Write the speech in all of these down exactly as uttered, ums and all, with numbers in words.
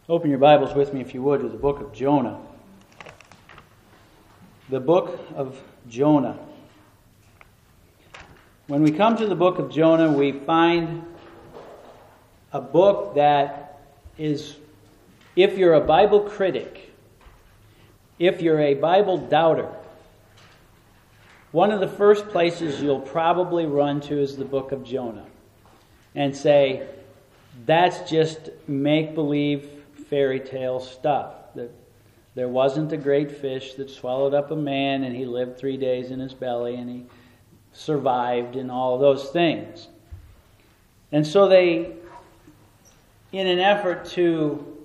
Open your Bibles with me, if you would, to the book of Jonah. The book of Jonah. When we come to the book of Jonah, we find a book that is, if you're a Bible critic, if you're a Bible doubter, one of the first places you'll probably run to is the book of Jonah and say, that's just make-believe fairy tale stuff. That there wasn't a great fish that swallowed up a man and he lived three days in his belly and he survived and all those things. And so they, in an effort to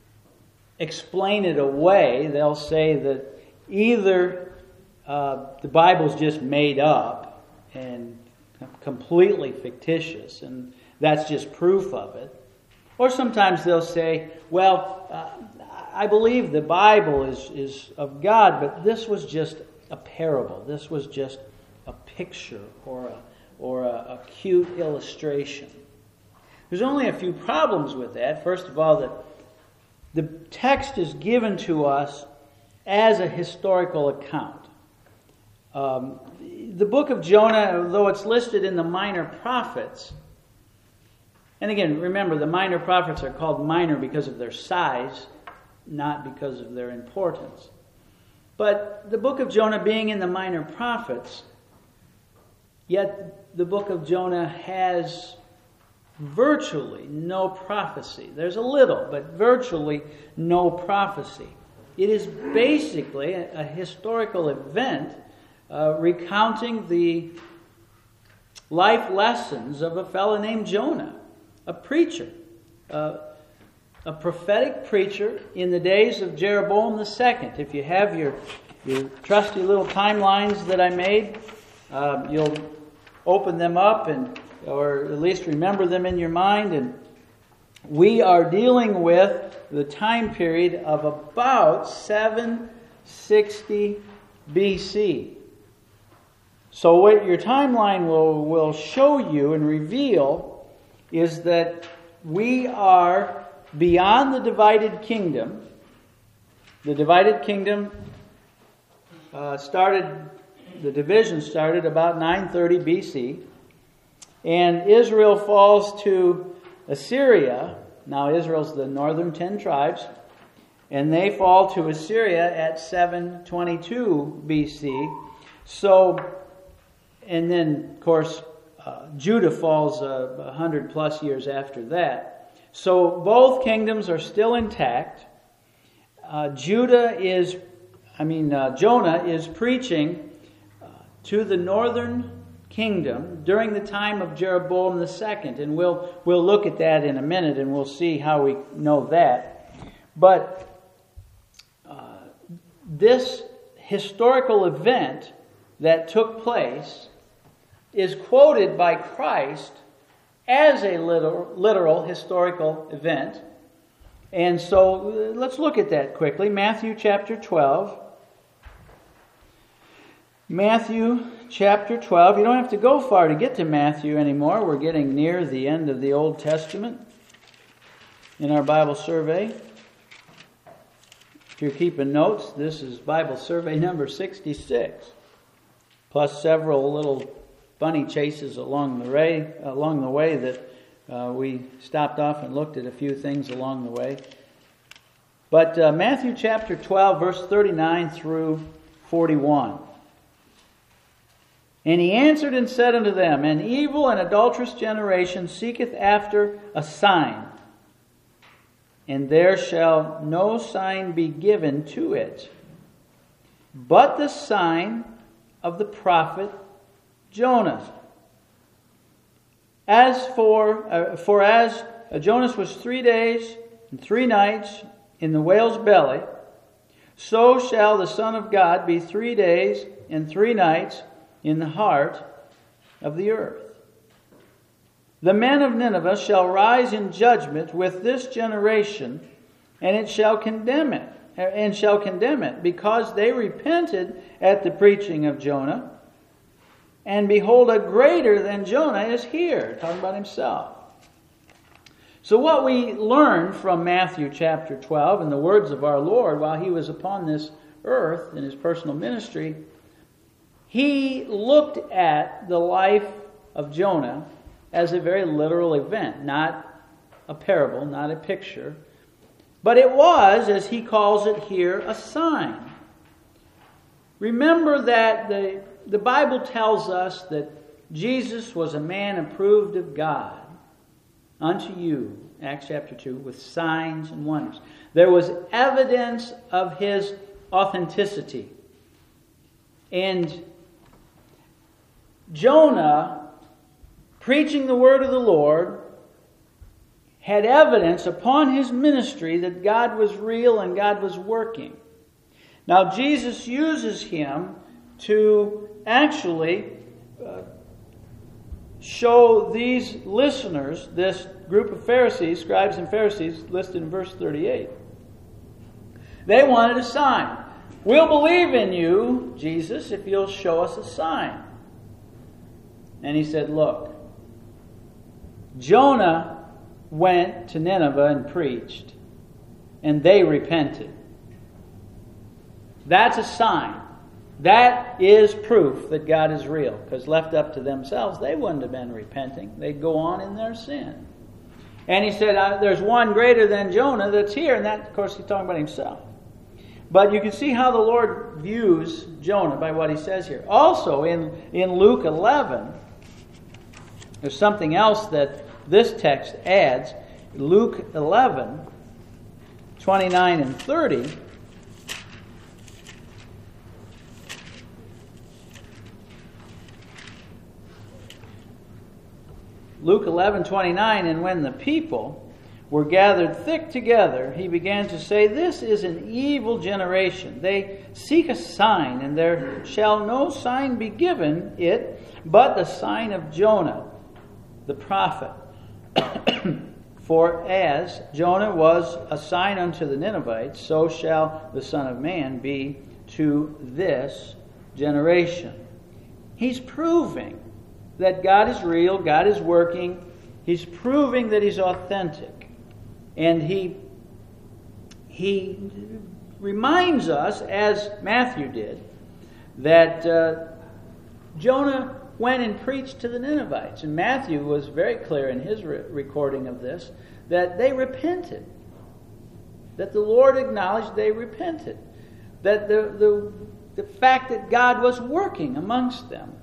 explain it away, they'll say that either uh, the Bible's just made up and completely fictitious and that's just proof of it. Or sometimes they'll say, well, uh, I believe the Bible is, is of God, but this was just a parable. This was just a picture or a, or a, a cute illustration. There's only a few problems with that. First of all, that the text is given to us as a historical account. Um, the book of Jonah, though it's listed in the minor prophets, and again, remember, the minor prophets are called minor because of their size, not because of their importance. But the book of Jonah being in the minor prophets, yet the book of Jonah has virtually no prophecy. There's a little, but virtually no prophecy. It is basically a, a historical event uh, recounting the life lessons of a fellow named Jonah. A preacher, uh, a prophetic preacher in the days of Jeroboam the Second. If you have your, your trusty little timelines that I made, uh, you'll open them up and, or at least remember them in your mind. And we are dealing with the time period of about seven sixty B C. So what your timeline will, will show you and reveal is that we are beyond the divided kingdom. The divided kingdom uh, started, the division started about nine thirty B C. And Israel falls to Assyria. Now Israel's the northern ten tribes. And they fall to Assyria at seven twenty-two B C. So, and then of course, Uh, Judah falls a uh, hundred plus years after that. So both kingdoms are still intact. Uh, Judah is, I mean, uh, Jonah is preaching uh, to the northern kingdom during the time of Jeroboam the Second, and we'll we'll look at that in a minute, and we'll see how we know that. But uh, this historical event that took place is quoted by Christ as a literal, literal historical event. And so let's look at that quickly. Matthew chapter twelve. Matthew chapter twelve. You don't have to go far to get to Matthew anymore. We're getting near the end of the Old Testament in our Bible survey. If you're keeping notes, this is Bible survey number sixty-six, plus several little funny chases along the way, along the way that uh, we stopped off and looked at a few things along the way. But uh, Matthew chapter twelve, verse thirty-nine through forty-one. And he answered and said unto them, An evil and adulterous generation seeketh after a sign, and there shall no sign be given to it, but the sign of the prophet Jonah. As for, uh, for as uh, Jonas was three days and three nights in the whale's belly, so shall the Son of God be three days and three nights in the heart of the earth. The men of Nineveh shall rise in judgment with this generation, and it shall condemn it, and shall condemn it, because they repented at the preaching of Jonah. And behold, a greater than Jonah is here. Talking about himself. So what we learn from Matthew chapter twelve and the words of our Lord while he was upon this earth in his personal ministry, he looked at the life of Jonah as a very literal event, not a parable, not a picture. But it was, as he calls it here, a sign. Remember that the, the Bible tells us that Jesus was a man approved of God unto you, Acts chapter two, with signs and wonders. There was evidence of his authenticity. And Jonah, preaching the word of the Lord, had evidence upon his ministry that God was real and God was working. Now Jesus uses him to actually uh, show these listeners, this group of Pharisees, scribes and Pharisees, listed in verse thirty-eight. They wanted a sign. We'll believe in you, Jesus, if you'll show us a sign. And he said, look, Jonah went to Nineveh and preached, and they repented. That's a sign. That is proof that God is real, because left up to themselves, they wouldn't have been repenting. They'd go on in their sin. And he said, uh, there's one greater than Jonah that's here, and that, of course, he's talking about himself. But you can see how the Lord views Jonah by what he says here. Also, in, in Luke eleven, there's something else that this text adds. Luke eleven, twenty-nine and thirty. Luke eleven, twenty-nine, and when the people were gathered thick together, he began to say, this is an evil generation. They seek a sign, and there shall no sign be given it, but the sign of Jonah, the prophet. For as Jonah was a sign unto the Ninevites, so shall the Son of Man be to this generation. He's proving that God is real, God is working. He's proving that he's authentic. And he, he reminds us, as Matthew did, that uh, Jonah went and preached to the Ninevites. And Matthew was very clear in his re- recording of this, that they repented. That the Lord acknowledged they repented. That the, the, the fact that God was working amongst them.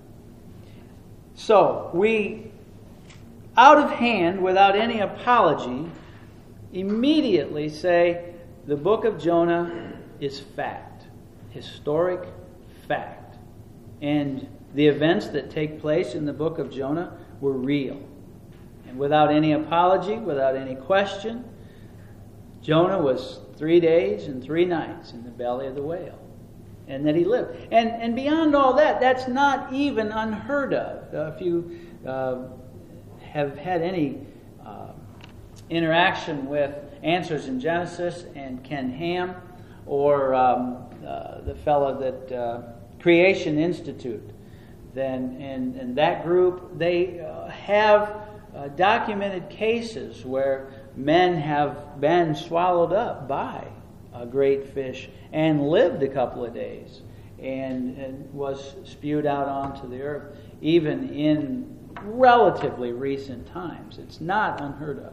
So, we, out of hand, without any apology, immediately say the book of Jonah is fact. Historic fact. And the events that take place in the book of Jonah were real. And without any apology, without any question, Jonah was three days and three nights in the belly of the whale. And that he lived. And and beyond all that, that's not even unheard of. Uh, if you uh, have had any uh, interaction with Answers in Genesis and Ken Ham, or um, uh, the fellow that uh, Creation Institute, then and, and that group, they uh, have uh, documented cases where men have been swallowed up by a great fish and lived a couple of days and, and was spewed out onto the earth, even in relatively recent times. It's not unheard of.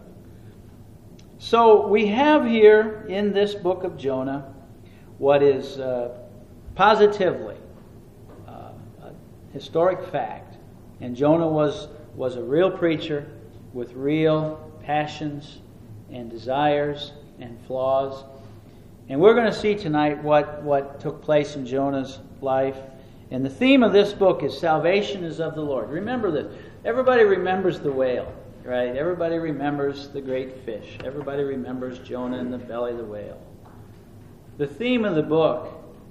So we have here in this book of Jonah what is uh, positively uh, a historic fact. And Jonah was, was a real preacher with real passions and desires and flaws. And we're going to see tonight what, what took place in Jonah's life. And the theme of this book is salvation is of the Lord. Remember this. Everybody remembers the whale, right? Everybody remembers the great fish. Everybody remembers Jonah in the belly of the whale. The theme of the book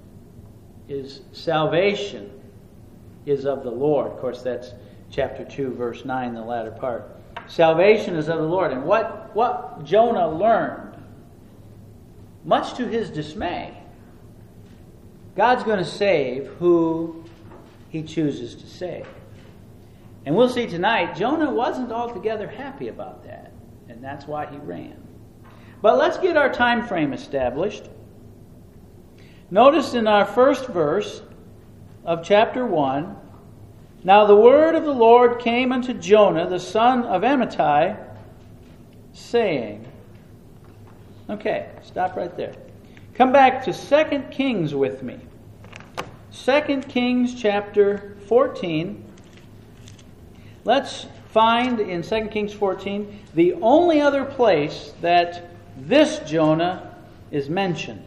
is salvation is of the Lord. Of course, that's chapter two, verse nine, the latter part. Salvation is of the Lord. And what, what Jonah learned, much to his dismay, God's going to save who he chooses to save. And we'll see tonight, Jonah wasn't altogether happy about that. And that's why he ran. But let's get our time frame established. Notice in our first verse of chapter one, "Now the word of the Lord came unto Jonah, the son of Amittai, saying..." Okay, stop right there. Come back to Second Kings with me. Second Kings chapter fourteen. Let's find in Second Kings fourteen the only other place that this Jonah is mentioned.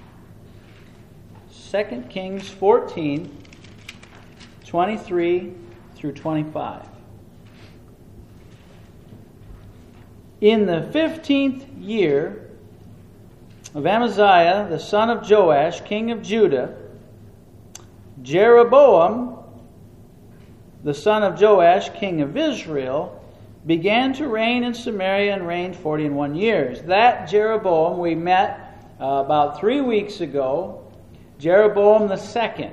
Second Kings fourteen, twenty-three through twenty-five. "In the fifteenth year of Amaziah, the son of Joash, king of Judah, Jeroboam, the son of Joash, king of Israel, began to reign in Samaria and reigned forty and one years." That Jeroboam we met uh, about three weeks ago, Jeroboam the second.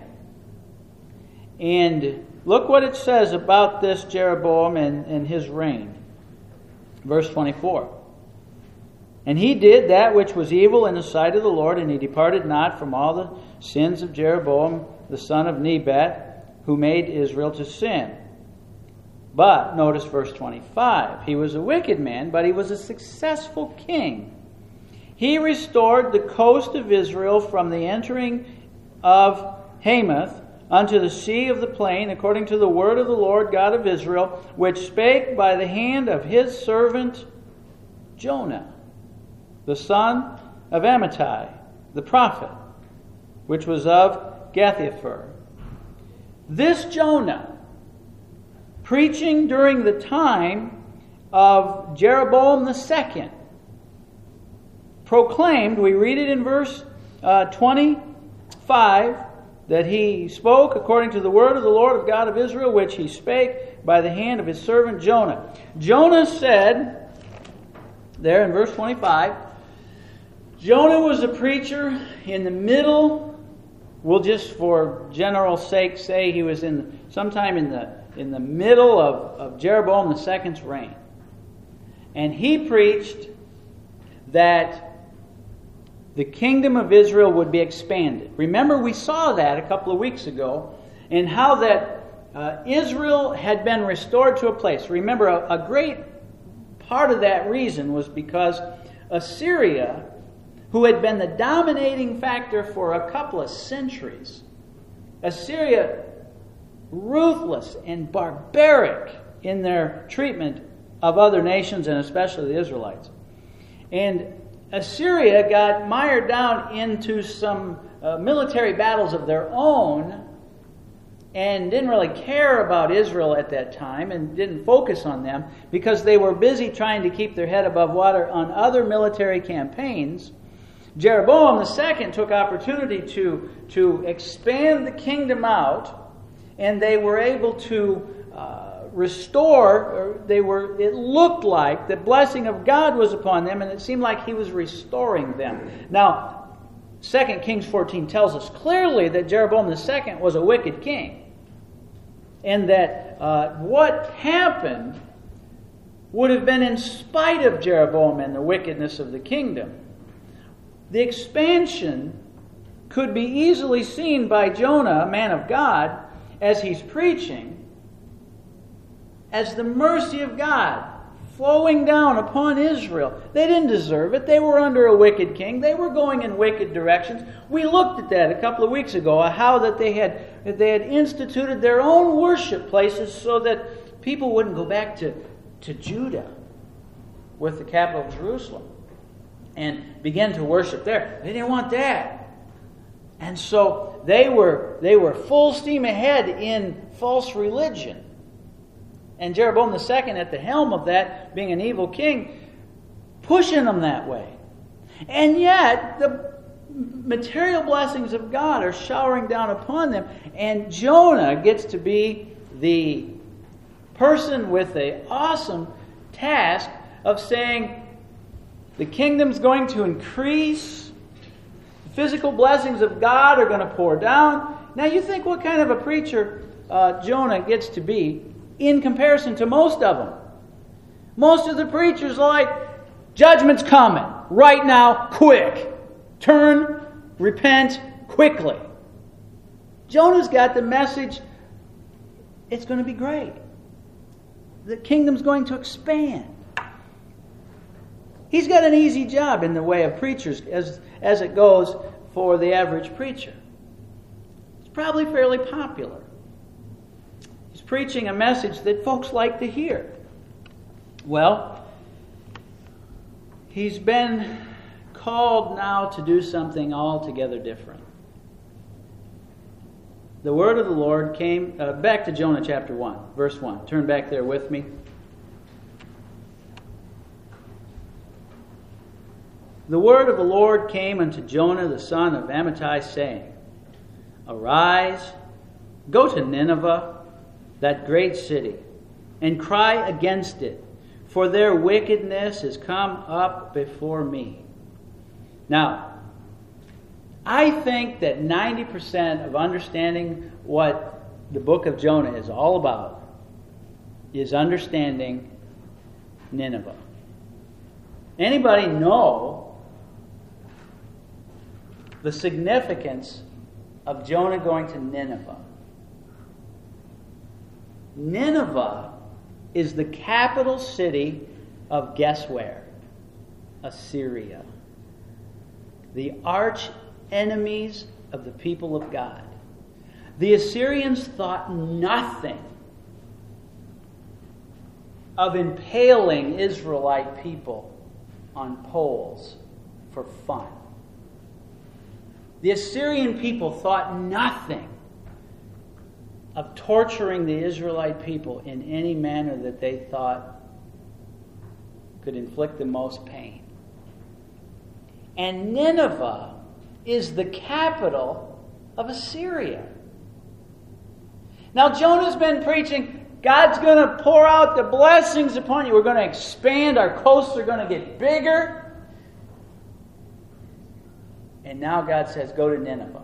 And look what it says about this Jeroboam and, and his reign. Verse twenty-four. "And he did that which was evil in the sight of the Lord, and he departed not from all the sins of Jeroboam the son of Nebat, who made Israel to sin." But, notice verse twenty-five, "He was a wicked man, but he was a successful king. He restored the coast of Israel from the entering of Hamath unto the sea of the plain, according to the word of the Lord God of Israel, which spake by the hand of his servant Jonah, the son of Amittai, the prophet, which was of Gath-hepher." This Jonah, preaching during the time of Jeroboam the second, proclaimed, we read it in verse uh, twenty-five, that he spoke according to the word of the Lord of God of Israel, which he spake by the hand of his servant Jonah. Jonah said, there in verse twenty-five, Jonah was a preacher in the middle, we'll just for general sake say he was in sometime in the in the middle of, of Jeroboam the second's reign. And he preached that the kingdom of Israel would be expanded. Remember, we saw that a couple of weeks ago, and how that uh, Israel had been restored to a place. Remember, a, a great part of that reason was because Assyria, who had been the dominating factor for a couple of centuries, Assyria, ruthless and barbaric in their treatment of other nations, and especially the Israelites. And Assyria got mired down into some uh, military battles of their own and didn't really care about Israel at that time and didn't focus on them because they were busy trying to keep their head above water on other military campaigns. Jeroboam the second took opportunity to, to expand the kingdom out, and they were able to uh, restore, or they were, it looked like the blessing of God was upon them, and it seemed like he was restoring them. Now, Second Kings fourteen tells us clearly that Jeroboam the second was a wicked king, and that uh, what happened would have been in spite of Jeroboam and the wickedness of the kingdom. The expansion could be easily seen by Jonah, a man of God, as he's preaching, as the mercy of God flowing down upon Israel. They didn't deserve it. They were under a wicked king. They were going in wicked directions. We looked at that a couple of weeks ago, how that they had that they had instituted their own worship places so that people wouldn't go back to, to Judah with the capital Jerusalem and begin to worship there. They didn't want that. And so they were they were full steam ahead in false religion. And Jeroboam the second at the helm of that, being an evil king, pushing them that way. And yet, the material blessings of God are showering down upon them. And Jonah gets to be the person with the awesome task of saying, the kingdom's going to increase. The physical blessings of God are going to pour down. Now you think what kind of a preacher uh, Jonah gets to be in comparison to most of them. Most of the preachers are like, judgment's coming. Right now, quick. Turn, repent, quickly. Jonah's got the message, it's going to be great. The kingdom's going to expand. He's got an easy job in the way of preachers as, as it goes for the average preacher. It's probably fairly popular. He's preaching a message that folks like to hear. Well, he's been called now to do something altogether different. The word of the Lord came, uh, back to Jonah chapter one, verse one. Turn back there with me. The word of the Lord came unto Jonah the son of Amittai, saying, Arise, go to Nineveh, that great city, and cry against it, for their wickedness is come up before me. Now, I think that ninety percent of understanding what the book of Jonah is all about is understanding Nineveh. Anybody know the significance of Jonah going to Nineveh? Nineveh is the capital city of, guess where? Assyria. The arch enemies of the people of God. The Assyrians thought nothing of impaling Israelite people on poles for fun. The Assyrian people thought nothing of torturing the Israelite people in any manner that they thought could inflict the most pain. And Nineveh is the capital of Assyria. Now Jonah's been preaching, God's going to pour out the blessings upon you. We're going to expand. Our coasts are going to get bigger. And now God says, go to Nineveh.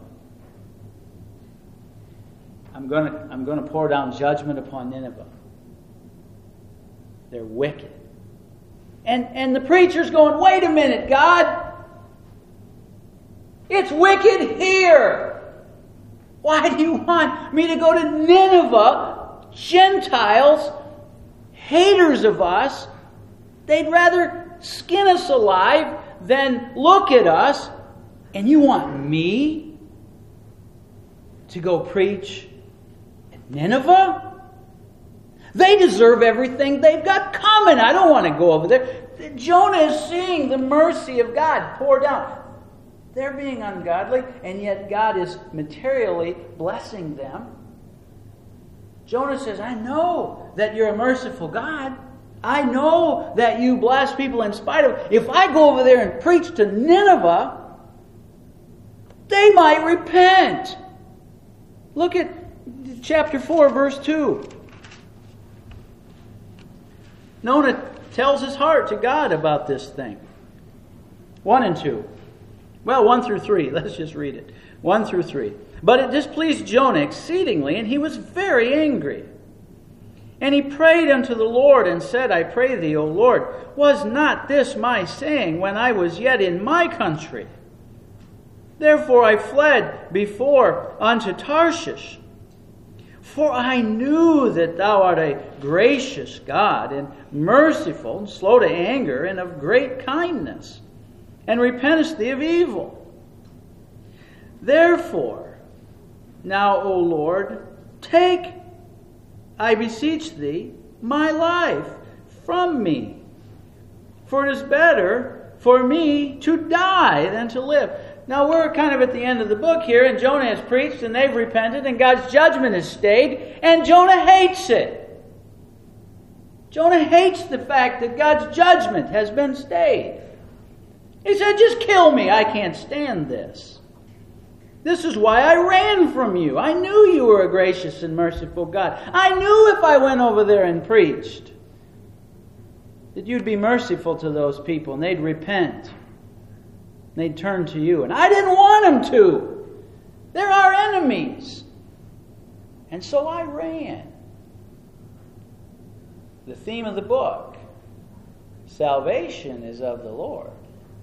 I'm going to, I'm going to pour down judgment upon Nineveh. They're wicked. And, and the preacher's going, wait a minute, God. It's wicked here. Why do you want me to go to Nineveh? Gentiles, haters of us, they'd rather skin us alive than look at us. And you want me to go preach at Nineveh? They deserve everything they've got coming. I don't want to go over there. Jonah is seeing the mercy of God pour down. They're being ungodly, and yet God is materially blessing them. Jonah says, I know that you're a merciful God. I know that you bless people in spite of it. If I go over there and preach to Nineveh, they might repent. Look at chapter four, verse two. Jonah tells his heart to God about this thing. one and two. Well, one through three. Let's just read it. one through three. But it displeased Jonah exceedingly, and he was very angry. And he prayed unto the Lord, and said, I pray thee, O Lord, was not this my saying when I was yet in my country? Therefore I fled before unto Tarshish. For I knew that thou art a gracious God, and merciful, and slow to anger, and of great kindness, and repentest thee of evil. Therefore, now, O Lord, take, I beseech thee, my life from me. For it is better for me to die than to live. Now we're kind of at the end of the book here, and Jonah has preached, and they've repented, and God's judgment has stayed, and Jonah hates it. Jonah hates the fact that God's judgment has been stayed. He said, just kill me. I can't stand this. This is why I ran from you. I knew you were a gracious and merciful God. I knew if I went over there and preached that you'd be merciful to those people and they'd repent. They'd turn to you. And I didn't want them to. They're our enemies. And so I ran. The theme of the book salvation is of the Lord.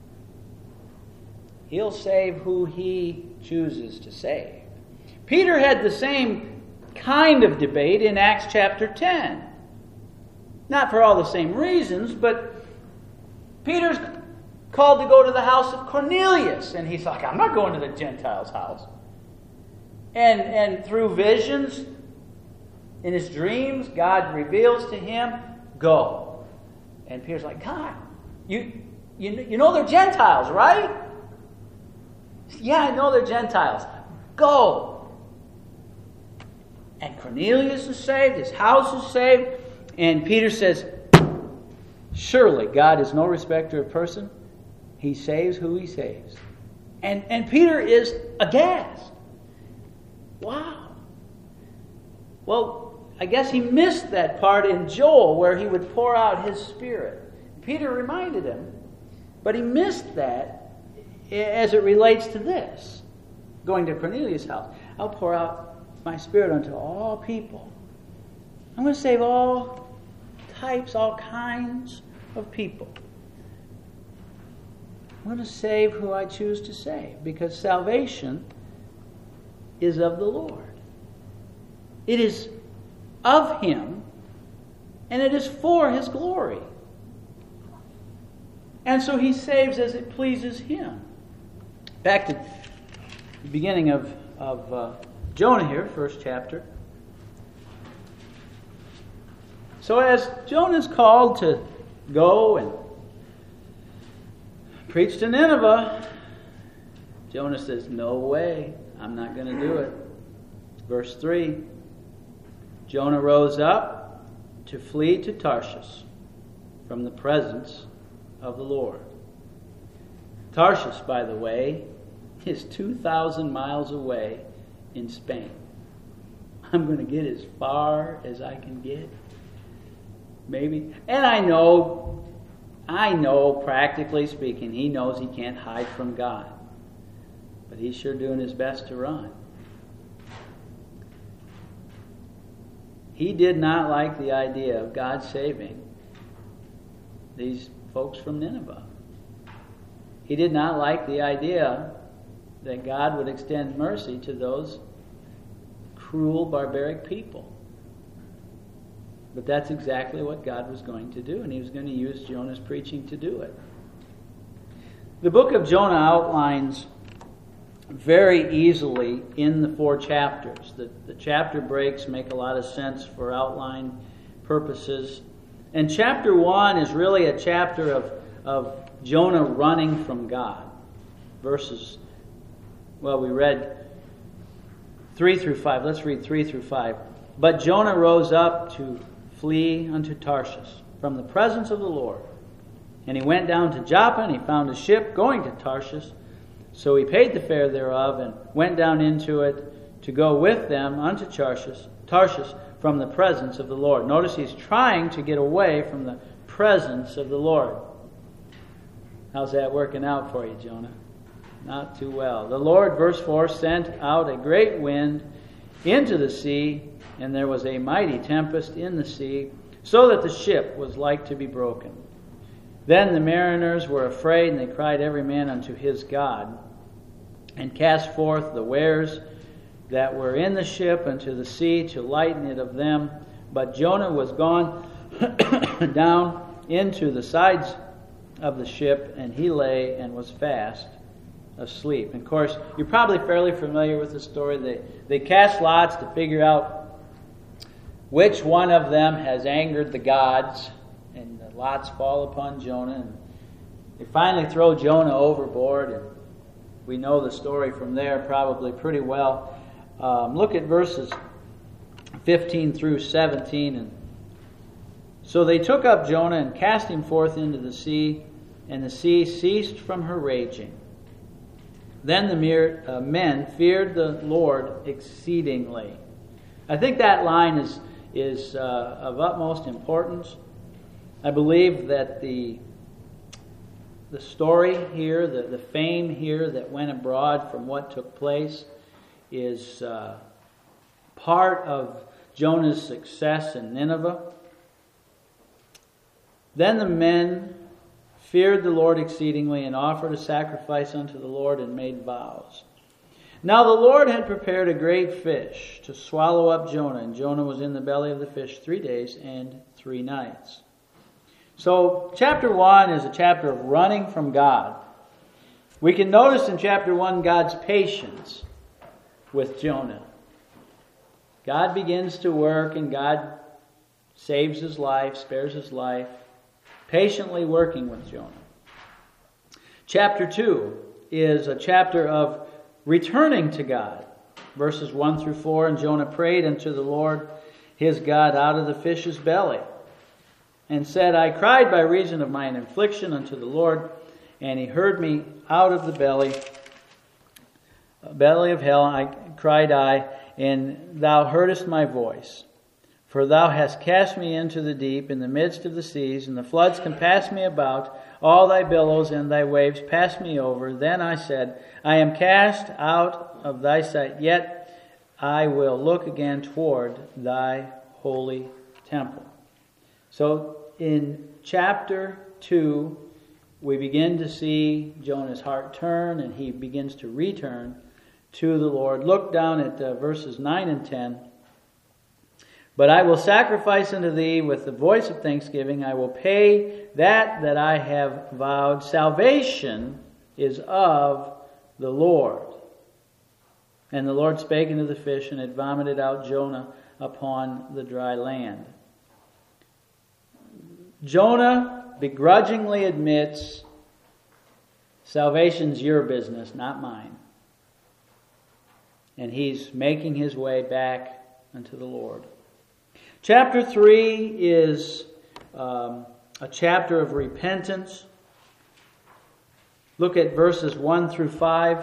He'll save who He chooses to save. Peter had the same kind of debate in Acts chapter ten. Not for all the same reasons, but Peter's called to go to the house of Cornelius. And he's like, I'm not going to the Gentiles' house. And, and through visions, in his dreams, God reveals to him, go. And Peter's like, God, you, you, you know they're Gentiles, right? Yeah, I know they're Gentiles. Go. And Cornelius is saved, his house is saved, and Peter says, surely God is no respecter of person. He saves who He saves. And, and Peter is aghast. Wow. Well, I guess he missed that part in Joel where He would pour out His Spirit. Peter reminded him, but he missed that as it relates to this. Going to Cornelius' house. I'll pour out my Spirit unto all people. I'm going to save all types, all kinds of people. I'm going to save who I choose to save, because salvation is of the Lord. It is of Him, and it is for His glory. And so He saves as it pleases Him. Back to the beginning of, of uh, Jonah here, first chapter. So as Jonah's called to go and preach to Nineveh, Jonah says, no way, I'm not going to do it. Verse three, Jonah rose up to flee to Tarshish from the presence of the Lord. Tarshish, by the way, is two thousand miles away in Spain. I'm going to get as far as I can get. Maybe. And I know, I know, practically speaking, he knows he can't hide from God. But he's sure doing his best to run. He did not like the idea of God saving these folks from Nineveh. He did not like the idea that God would extend mercy to those cruel, barbaric people. But that's exactly what God was going to do, and He was going to use Jonah's preaching to do it. The book of Jonah outlines very easily in the four chapters. The, the chapter breaks make a lot of sense for outline purposes. And chapter one is really a chapter of, of Jonah running from God. Verses, well, we read three through five. Let's read three through five. But Jonah rose up to flee unto Tarshish from the presence of the Lord. And he went down to Joppa, and he found a ship going to Tarshish. So he paid the fare thereof, and went down into it to go with them unto Tarshish, Tarshish from the presence of the Lord. Notice he's trying to get away from the presence of the Lord. How's that working out for you, Jonah? Not too well. The Lord, verse four, sent out a great wind into the sea, and there was a mighty tempest in the sea, so that the ship was like to be broken. Then the mariners were afraid, and they cried every man unto his God, and cast forth the wares that were in the ship into the sea to lighten it of them. But Jonah was gone down into the sides of the ship, and he lay and was fast asleep. And of course, you're probably fairly familiar with the story. They, they cast lots to figure out which one of them has angered the gods, and the lots fall upon Jonah, and they finally throw Jonah overboard, and we know the story from there probably pretty well. Um, look at verses fifteen through seventeen. And so they took up Jonah and cast him forth into the sea, and the sea ceased from her raging. Then the mere, uh, men feared the Lord exceedingly. I think that line is is uh, of utmost importance. I believe that the the story here, the, the fame here that went abroad from what took place is uh, part of Jonah's success in Nineveh. Then the men feared the Lord exceedingly, and offered a sacrifice unto the Lord, and made vows. Now the Lord had prepared a great fish to swallow up Jonah, and Jonah was in the belly of the fish three days and three nights. So chapter one is a chapter of running from God. We can notice in chapter one God's patience with Jonah. God begins to work, and God saves his life, spares his life, patiently working with Jonah. Chapter two is a chapter of returning to God. Verses one through four, and Jonah prayed unto the Lord his God out of the fish's belly, and said, I cried by reason of mine affliction unto the Lord, and he heard me out of the belly, belly of hell, I cried I, and thou heardest my voice. For thou hast cast me into the deep, in the midst of the seas, and the floods compassed me about. All thy billows and thy waves passed me over. Then I said, I am cast out of thy sight, yet I will look again toward thy holy temple. So in chapter two, we begin to see Jonah's heart turn, and he begins to return to the Lord. Look down at uh, verses nine and ten. But I will sacrifice unto thee with the voice of thanksgiving. I will pay that that I have vowed. Salvation is of the Lord. And the Lord spake unto the fish, and it vomited out Jonah upon the dry land. Jonah begrudgingly admits, salvation's your business, not mine. And he's making his way back unto the Lord. Chapter three is um, a chapter of repentance. Look at verses one through five.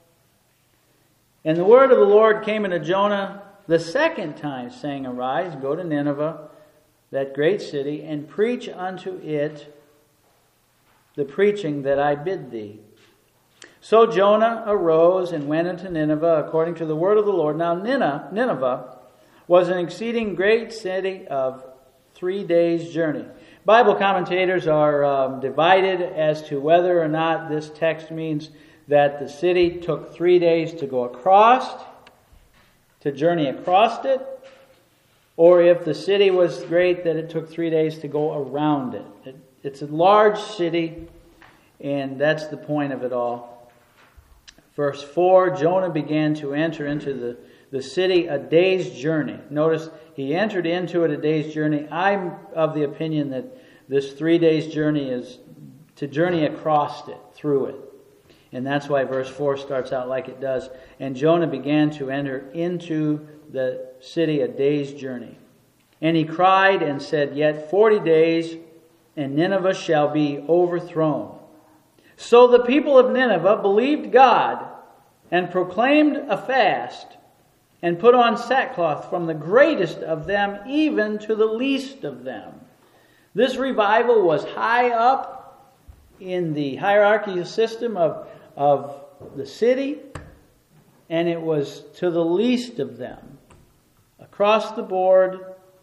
And the word of the Lord came unto Jonah the second time, saying, Arise, go to Nineveh, that great city, and preach unto it the preaching that I bid thee. So Jonah arose and went unto Nineveh according to the word of the Lord. Now Nineveh was an exceeding great city of three days' journey. Bible commentators are um, divided as to whether or not this text means that the city took three days to go across, to journey across it, or if the city was great that it took three days to go around it. it it's a large city, and that's the point of it all. Verse four, Jonah began to enter into the The city a day's journey. Notice he entered into it a day's journey. I'm of the opinion that this three days journey is to journey across it, through it. And that's why verse four starts out like it does. And Jonah began to enter into the city a day's journey. And he cried and said, Yet forty days, and Nineveh shall be overthrown. So the people of Nineveh believed God and proclaimed a fast, and put on sackcloth from the greatest of them even to the least of them. This revival was high up in the hierarchy system of, of the city, and it was to the least of them. Across the board,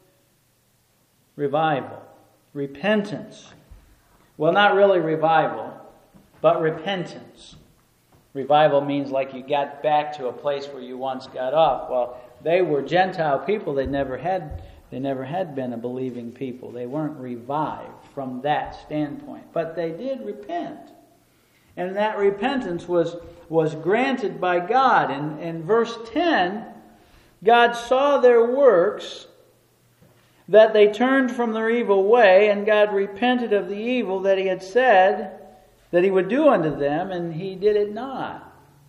revival, repentance. Well, not really revival, but repentance. Revival means like you got back to a place where you once got off. Well, they were Gentile people. They never had they never had been a believing people. They weren't revived from that standpoint. But they did repent. And that repentance was, was granted by God. In, in verse ten, God saw their works, that they turned from their evil way, and God repented of the evil that he had said that he would do unto them, and he did it not.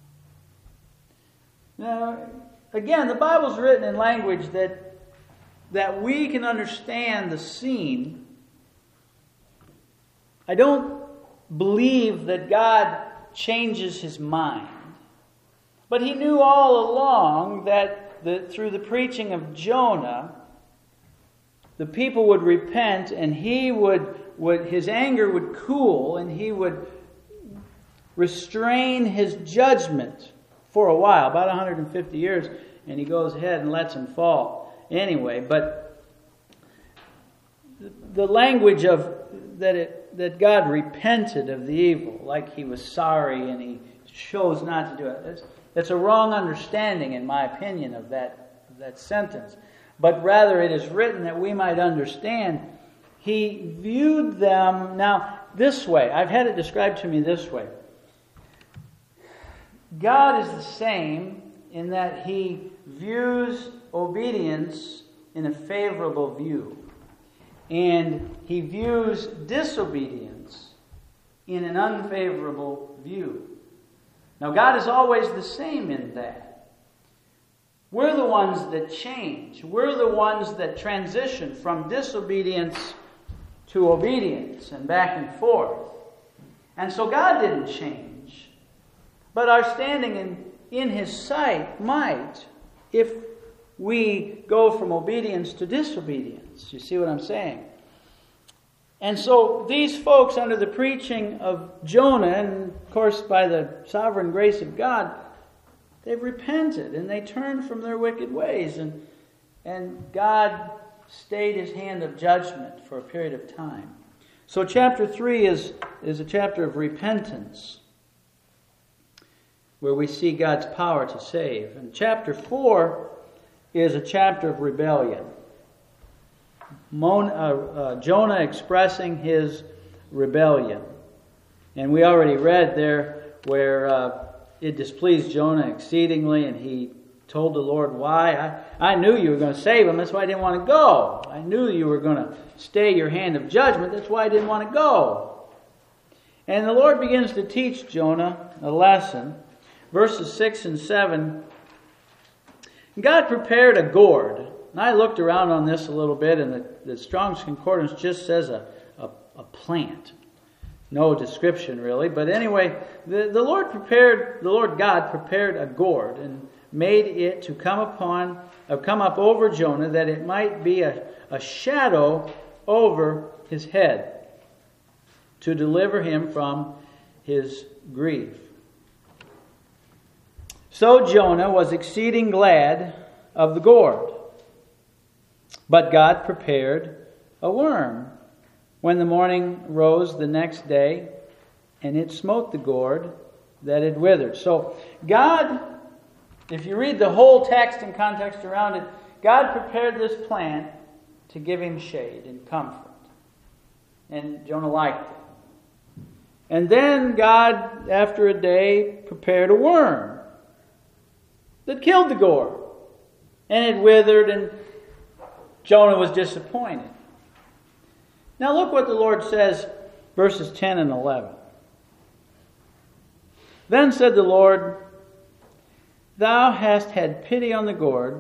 Now, again, the Bible's written in language that, that we can understand the scene. I don't believe that God changes his mind. But he knew all along that the, through the preaching of Jonah, the people would repent, and he would, would his anger would cool, and he would restrain his judgment for a while, about one hundred fifty years, and he goes ahead and lets them fall anyway. But the language of that it that God repented of the evil, like he was sorry and he chose not to do it. It's, it's a wrong understanding, in my opinion, of that, of that sentence. But rather it is written that we might understand he viewed them now this way. I've had it described to me this way. God is the same in that he views obedience in a favorable view. And he views disobedience in an unfavorable view. Now, God is always the same in that. We're the ones that change. We're the ones that transition from disobedience to obedience and back and forth. And so God didn't change. But our standing in, in his sight might, if we go from obedience to disobedience. You see what I'm saying? And so these folks, under the preaching of Jonah, and of course by the sovereign grace of God, they've repented and they turned from their wicked ways. And, and God stayed his hand of judgment for a period of time. So chapter three is, is a chapter of repentance, where we see God's power to save. And chapter four is a chapter of rebellion. Mon, uh, uh, Jonah expressing his rebellion. And we already read there where uh, it displeased Jonah exceedingly, and he told the Lord why. I, I knew you were going to save him, that's why I didn't want to go. I knew you were going to stay your hand of judgment, that's why I didn't want to go. And the Lord begins to teach Jonah a lesson. Verses six and seven. God prepared a gourd. And I looked around on this a little bit, and the, the Strong's Concordance just says a, a, a plant. No description really. But anyway, the, the Lord prepared, the Lord God prepared a gourd and made it to come upon, uh, come up over Jonah, that it might be a, a shadow over his head, to deliver him from his grief. So Jonah was exceeding glad of the gourd. But God prepared a worm when the morning rose the next day, and it smote the gourd that it withered. So God, if you read the whole text and context around it, God prepared this plant to give him shade and comfort. And Jonah liked it. And then God, after a day, prepared a worm that killed the gourd. And it withered, and Jonah was disappointed. Now look what the Lord says, verses ten and eleven. Then said the Lord, Thou hast had pity on the gourd,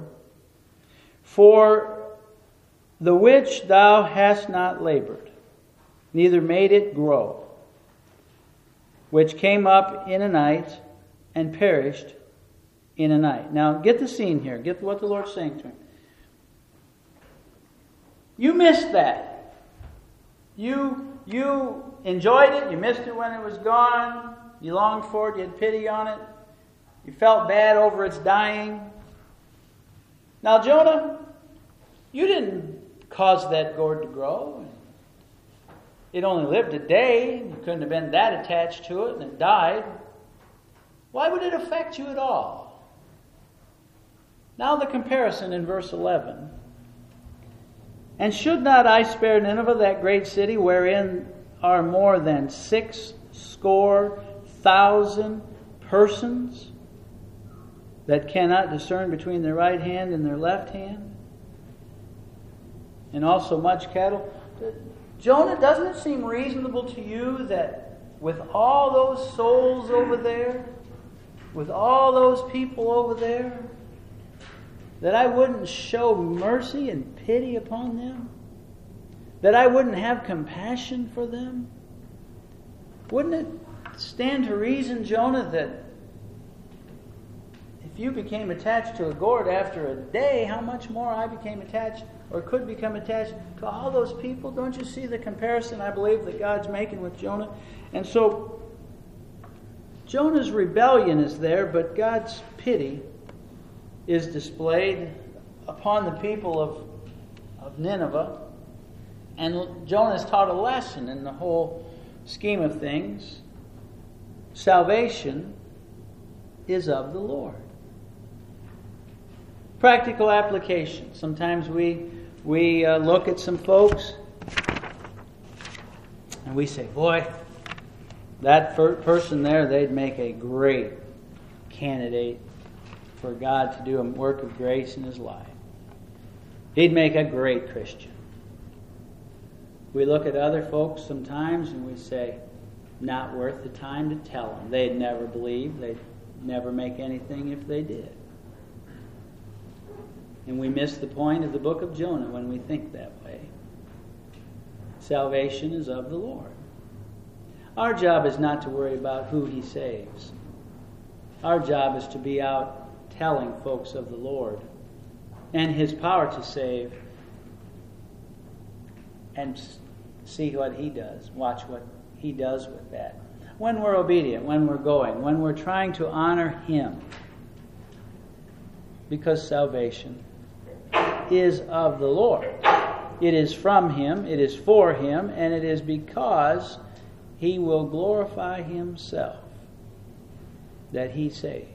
for the which thou hast not labored, neither made it grow, which came up in a night and perished in a night. Now get the scene here. Get what the Lord's saying to him. You missed that. You, you enjoyed it. You missed it when it was gone. You longed for it. You had pity on it. You felt bad over its dying. Now, Jonah, you didn't cause that gourd to grow. It only lived a day. You couldn't have been that attached to it, and it died. Why would it affect you at all? Now the comparison in verse eleven. And should not I spare Nineveh, that great city, wherein are more than six score thousand persons that cannot discern between their right hand and their left hand, and also much cattle? Jonah, doesn't it seem reasonable to you that with all those souls over there, with all those people over there, that I wouldn't show mercy and pity upon them? That I wouldn't have compassion for them? Wouldn't it stand to reason, Jonah, that if you became attached to a gourd after a day, how much more I became attached or could become attached to all those people? Don't you see the comparison I believe that God's making with Jonah? And so Jonah's rebellion is there, but God's pity is displayed upon the people of, of Nineveh. And Jonah is taught a lesson in the whole scheme of things, salvation is of the Lord. Practical application. Sometimes we we uh, look at some folks and we say, boy, that per- person there, they'd make a great candidate for God to do a work of grace in his life. He'd make a great Christian. We look at other folks sometimes and we say, not worth the time to tell them. They'd never believe. They'd never make anything if they did. And we miss the point of the book of Jonah when we think that way. Salvation is of the Lord. Our job is not to worry about who he saves. Our job is to be out telling folks of the Lord and his power to save, and see what he does. Watch what he does with that. When we're obedient, when we're going, when we're trying to honor him. Because salvation is of the Lord. It is from him, it is for him, and it is because he will glorify himself that he saves.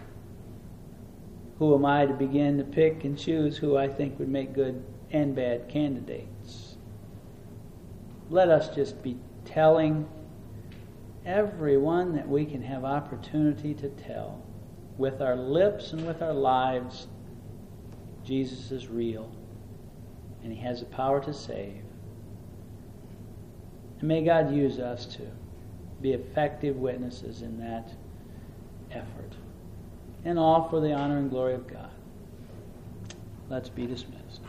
Who am I to begin to pick and choose who I think would make good and bad candidates? Let us just be telling everyone that we can have opportunity to tell with our lips and with our lives. Jesus is real and he has the power to save. And may God use us to be effective witnesses in that effort. And all for the honor and glory of God. Let's be dismissed.